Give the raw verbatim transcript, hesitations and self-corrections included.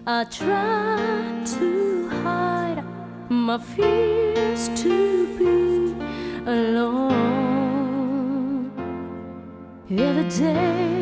I try to hide my fears to be alone. Every day